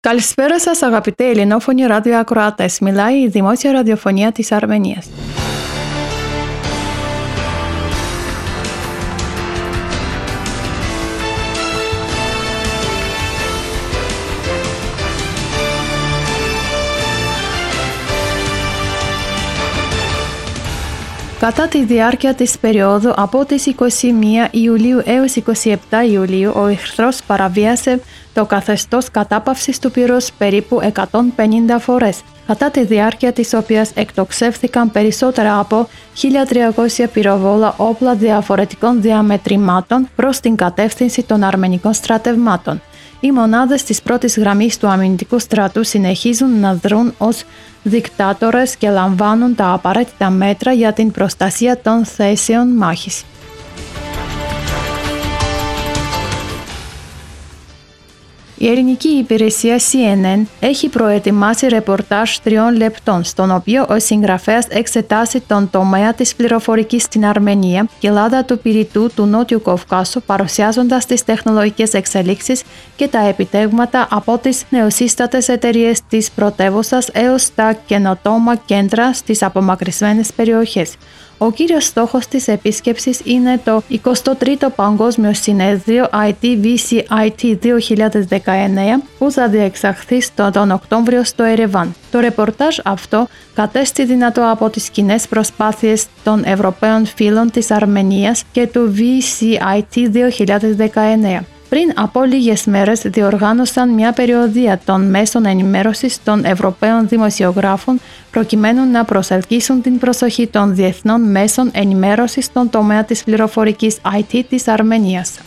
Καλησπέρα σας αγαπητοί ελληνόφωνοι ραδιοακροατές. Μιλάει η Δημόσια Ραδιοφωνία της Αρμενίας. Κατά τη διάρκεια της περίοδου από τις 21 Ιουλίου έως 27 Ιουλίου, ο εχθρός παραβίασε το καθεστώς κατάπαυσης του πυρός περίπου 150 φορές, κατά τη διάρκεια της οποίας εκτοξεύθηκαν περισσότερα από 1.300 πυροβόλα όπλα διαφορετικών διαμετρημάτων προς την κατεύθυνση των αρμενικών στρατευμάτων. Οι μονάδες της πρώτης γραμμής του αμυντικού στρατού συνεχίζουν να δρουν ως δικτάτορες και λαμβάνουν τα απαραίτητα μέτρα για την προστασία των θέσεων μάχης. Η ελληνική υπηρεσία CNN έχει προετοιμάσει ρεπορτάζ 3 λεπτών, στον οποίο ο συγγραφέας εξετάσει τον τομέα της πληροφορικής στην Αρμενία και Ελλάδα του πυρητού του Νότιου Καυκάσου, παρουσιάζοντας τις τεχνολογικές εξελίξεις και τα επιτεύγματα από τις νεοσύστατες εταιρείες της πρωτεύουσας έως τα καινοτόμα κέντρα στις απομακρυσμένες περιοχές. Ο κύριος στόχος της επίσκεψης είναι το 23ο Παγκόσμιο Συνέδριο IT-VCIT 2019 που θα διεξαχθεί τον Οκτώβριο στο Ερεβάν. Το ρεπορτάζ αυτό κατέστη δυνατό από τις κοινές προσπάθειες των Ευρωπαίων φίλων της Αρμενίας και του VCIT 2019. Πριν από λίγες μέρες διοργάνωσαν μια περιοδεία των μέσων ενημέρωσης των Ευρωπαίων δημοσιογράφων προκειμένου να προσελκύσουν την προσοχή των διεθνών μέσων ενημέρωσης στον τομέα της πληροφορικής IT της Αρμενίας.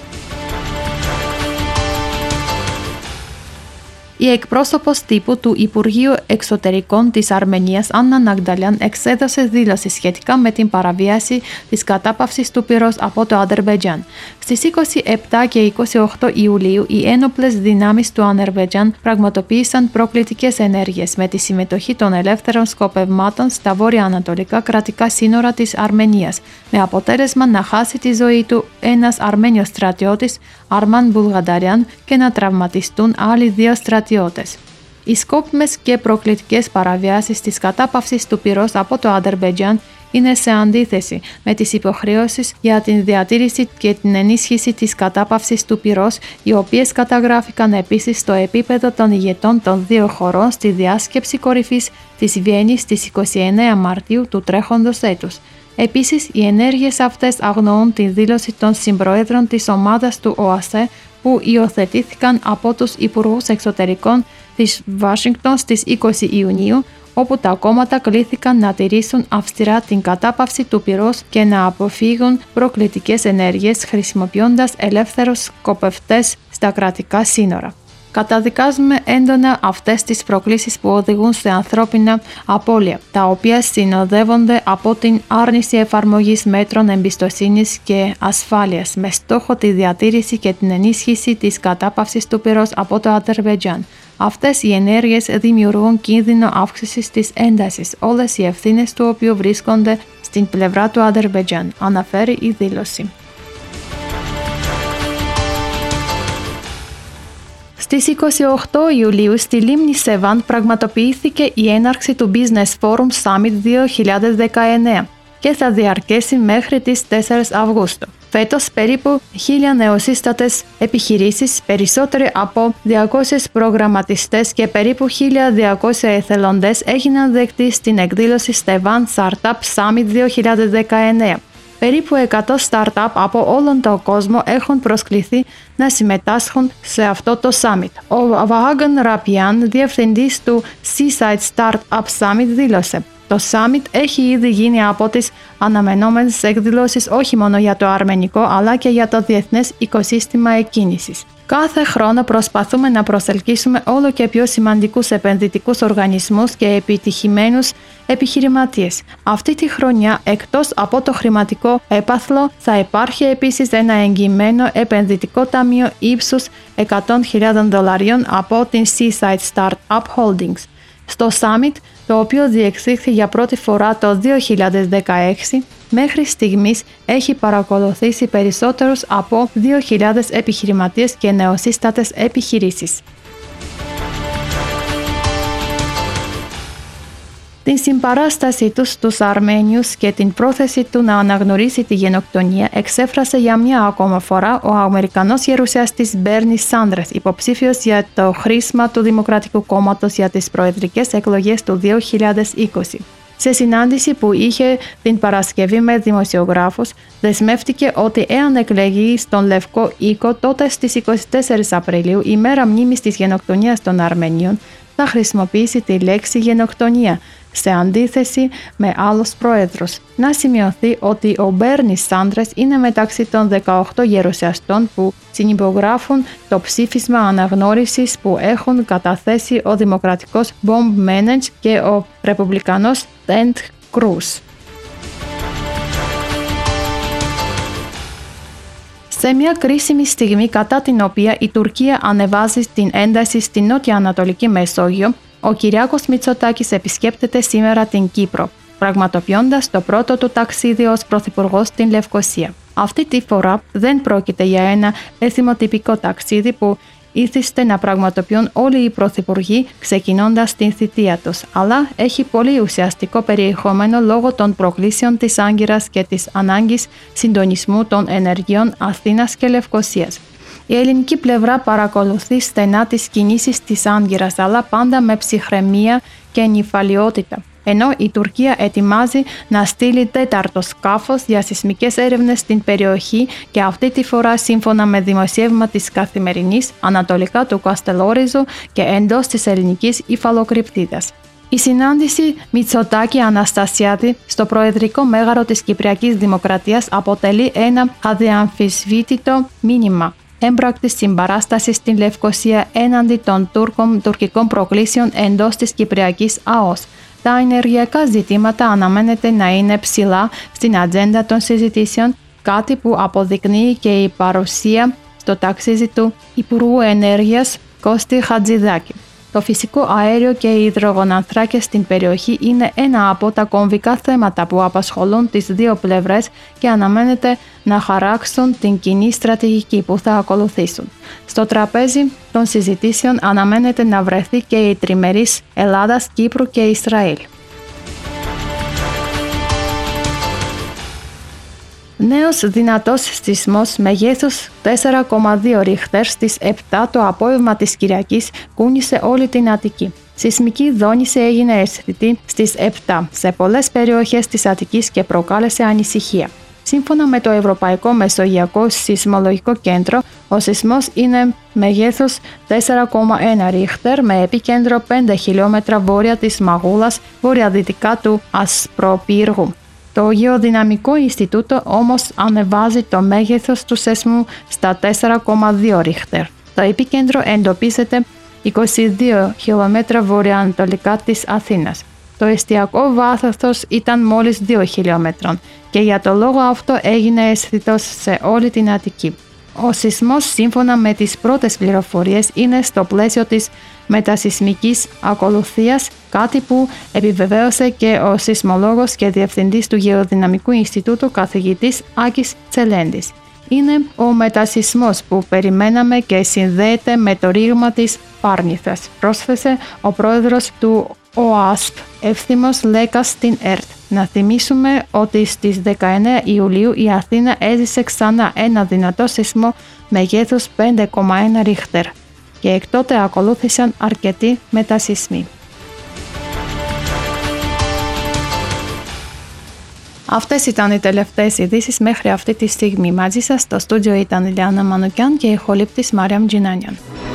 Η εκπρόσωπος τύπου του Υπουργείου Εξωτερικών της Αρμενίας, Άννα Ναγνταλιάν, εξέδωσε δήλωση σχετικά με την παραβίαση της κατάπαυσης του πυρός από το Αζερμπαϊτζάν. Στις 27 και 28 Ιουλίου, οι ένοπλες δυνάμεις του Αζερμπαϊτζάν πραγματοποίησαν προκλητικές ενέργειες με τη συμμετοχή των ελεύθερων σκοπευμάτων στα βόρεια-ανατολικά κρατικά σύνορα της Αρμενίας, με αποτέλεσμα να χάσει τη ζωή του ένας Αρμένιος στρατιώτης, Αρμάν Μπουλγανταριάν, και να τραυματιστούν άλλοι 2 στρατιώτες. Οι σκόπιμες και προκλητικές παραβιάσεις της κατάπαυσης του πυρός από το Αζερμπαϊτζάν είναι σε αντίθεση με τις υποχρεώσεις για την διατήρηση και την ενίσχυση της κατάπαυσης του πυρός, οι οποίες καταγράφηκαν επίσης στο επίπεδο των ηγετών των 2 χωρών στη διάσκεψη κορυφής της Βιέννης στις 29 Μαρτίου του τρέχοντος έτους. Επίσης, οι ενέργειες αυτές αγνοούν τη δήλωση των συμπροέδρων της ομάδας του ΟΑΣΕ που υιοθετήθηκαν από τους Υπουργούς Εξωτερικών της Βάσιγκτον στις 20 Ιουνίου, όπου τα κόμματα κλήθηκαν να τηρήσουν αυστηρά την κατάπαυση του πυρός και να αποφύγουν προκλητικές ενέργειες χρησιμοποιώντας ελεύθερους σκοπευτές στα κρατικά σύνορα. Καταδικάζουμε έντονα αυτές τις προκλήσεις που οδηγούν σε ανθρώπινα απώλεια, τα οποία συνοδεύονται από την άρνηση εφαρμογής μέτρων εμπιστοσύνης και ασφάλειας, με στόχο τη διατήρηση και την ενίσχυση της κατάπαυσης του πυρός από το Αζερμπαϊτζάν. Αυτές οι ενέργειες δημιουργούν κίνδυνο αύξησης της έντασης, όλες οι ευθύνες του οποίου βρίσκονται στην πλευρά του Αζερμπαϊτζάν, αναφέρει η δήλωση. Στις 28 Ιουλίου στη λίμνη Σεβάν πραγματοποιήθηκε η έναρξη του Business Forum Summit 2019 και θα διαρκέσει μέχρι τις 4 Αυγούστου. Φέτος περίπου 1.000 νεοσύστατες επιχειρήσεις, περισσότεροι από 200 προγραμματιστές και περίπου 1.200 εθελοντές έγιναν δεκτοί στην εκδήλωση Sevan Startup Summit 2019. Περίπου 100 startup από όλον τον κόσμο έχουν προσκληθεί να συμμετάσχουν σε αυτό το summit. Ο Βάγαν Ραπιάν, διευθυντής του Seaside Startup Summit, δήλωσε: «Το summit έχει ήδη γίνει από τις αναμενόμενες εκδηλώσεις όχι μόνο για το αρμενικό αλλά και για το διεθνές οικοσύστημα εκκίνησης. Κάθε χρόνο προσπαθούμε να προσελκύσουμε όλο και πιο σημαντικούς επενδυτικούς οργανισμούς και επιτυχημένους επιχειρηματίες. Αυτή τη χρονιά, εκτός από το χρηματικό έπαθλο, θα υπάρχει επίσης ένα εγγυημένο επενδυτικό ταμείο ύψους $100,000 από την Seaside Startup Holdings. Στο Summit, το οποίο διεξήχθη για πρώτη φορά το 2016, μέχρι στιγμής έχει παρακολουθήσει περισσότερους από 2.000 επιχειρηματίες και νεοσύστατες επιχειρήσεις. Την συμπαράστασή του στους Αρμένιους και την πρόθεση του να αναγνωρίσει τη γενοκτονία εξέφρασε για μια ακόμα φορά ο Αμερικανός γερουσιαστής Μπέρνι Σάντερς, υποψήφιος για το χρήσμα του Δημοκρατικού Κόμματος για τις προεδρικές εκλογές του 2020. Σε συνάντηση που είχε την Παρασκευή με δημοσιογράφους, δεσμεύτηκε ότι εάν εκλεγεί στον Λευκό Οίκο, τότε στις 24 Απριλίου, ημέρα μνήμης της γενοκτονίας των Αρμενίων, θα χρησιμοποιήσει τη λέξη γενοκτονία, σε αντίθεση με άλλους πρόεδρους. Να σημειωθεί ότι ο Μπέρνι Σάντερς είναι μεταξύ των 18 γερουσιαστών που συνυπογράφουν το ψήφισμα αναγνώρισης που έχουν καταθέσει ο Δημοκρατικός Μπομπ Μένεντζ και ο Ρεπουμπλικανός Τεντ Κρούς. Σε μια κρίσιμη στιγμή κατά την οποία η Τουρκία ανεβάζει την ένταση στην νότια-ανατολική Μεσόγειο, ο Κυριάκος Μητσοτάκης επισκέπτεται σήμερα την Κύπρο, πραγματοποιώντας το πρώτο του ταξίδι ως πρωθυπουργός στην Λευκοσία. Αυτή τη φορά δεν πρόκειται για ένα εθιμοτυπικό ταξίδι που ήθιστε να πραγματοποιούν όλοι οι πρωθυπουργοί ξεκινώντας την θητεία τους, αλλά έχει πολύ ουσιαστικό περιεχόμενο λόγω των προκλήσεων της Άγκυρας και της ανάγκης συντονισμού των ενεργειών Αθήνας και Λευκοσίας. Η ελληνική πλευρά παρακολουθεί στενά τις κινήσεις της Άγκυρας, αλλά πάντα με ψυχραιμία και νηφαλιότητα. Ενώ η Τουρκία ετοιμάζει να στείλει τέταρτο σκάφος για σεισμικές έρευνες στην περιοχή και αυτή τη φορά σύμφωνα με δημοσίευμα της Καθημερινής ανατολικά του Καστελόριζου και εντός της ελληνικής υφαλοκρηπτίδας. Η συνάντηση Μητσοτάκη-Αναστασιάδη στο Προεδρικό Μέγαρο της Κυπριακής Δημοκρατίας αποτελεί ένα αδιαμφισβήτητο μήνυμα έμπρακτης συμπαράστασης στην Λευκοσία έναντι των τουρκικών προκλήσεων εντός της Κυπριακής ΑΟΣ. Τα ενεργειακά ζητήματα αναμένεται να είναι ψηλά στην ατζέντα των συζητήσεων, κάτι που αποδεικνύει και η παρουσία στο ταξίδι του Υπουργού Ενέργειας Κώστη Χατζηδάκη. Το φυσικό αέριο και οι υδρογονανθράκες στην περιοχή είναι ένα από τα κομβικά θέματα που απασχολούν τις δύο πλευρές και αναμένεται να χαράξουν την κοινή στρατηγική που θα ακολουθήσουν. Στο τραπέζι των συζητήσεων αναμένεται να βρεθεί και η τριμερής Ελλάδας, Κύπρου και Ισραήλ. Νέος δυνατός σεισμός μεγέθους 4,2 Ρίχτερ στις 7 το απόγευμα της Κυριακής κούνησε όλη την Αττική. Σεισμική δόνηση έγινε αισθητή στις 7 σε πολλές περιοχές της Αττικής και προκάλεσε ανησυχία. Σύμφωνα με το Ευρωπαϊκό Μεσογειακό Σεισμολογικό Κέντρο, ο σεισμός είναι μεγέθους 4,1 Ρίχτερ με επίκεντρο 5 χιλιόμετρα βόρεια της Μαγούλας, βορειοδυτικά του Ασπροπύργου. Το Γεωδυναμικό Ινστιτούτο όμως ανεβάζει το μέγεθος του σεισμού στα 4,2 Ρίχτερ. Το επίκεντρο εντοπίζεται 22 χιλιόμετρα βορειοανατολικά της Αθήνας. Το εστιακό βάθος ήταν μόλις 2 χιλιόμετρων και για το λόγο αυτό έγινε αισθητός σε όλη την Αττική. Ο σεισμός, σύμφωνα με τις πρώτες πληροφορίες, είναι στο πλαίσιο της μετασεισμικής ακολουθίας, κάτι που επιβεβαίωσε και ο σεισμολόγος και διευθυντής του Γεωδυναμικού Ινστιτούτου καθηγητής Άκης Τσελέντης. Είναι ο μετασεισμός που περιμέναμε και συνδέεται με το ρήγμα της Πάρνηθας, πρόσθεσε ο πρόεδρος του ΟΑΣΠ, Εύθυμος Λέκας στην ΕΡΤ. Να θυμίσουμε ότι στις 19 Ιουλίου η Αθήνα έζησε ξανά ένα δυνατό σεισμό μεγέθους 5,1 Ρίχτερ και εκ τότε ακολούθησαν αρκετοί μετασεισμοί. Αυτές ήταν οι τελευταίες ειδήσεις μέχρι αυτή τη στιγμή. Μαζί σας στο στούντιο ήταν η Λιάννα Μανουκιάν και η ηχολήπτης Μάριαμ Τζινάνιαν.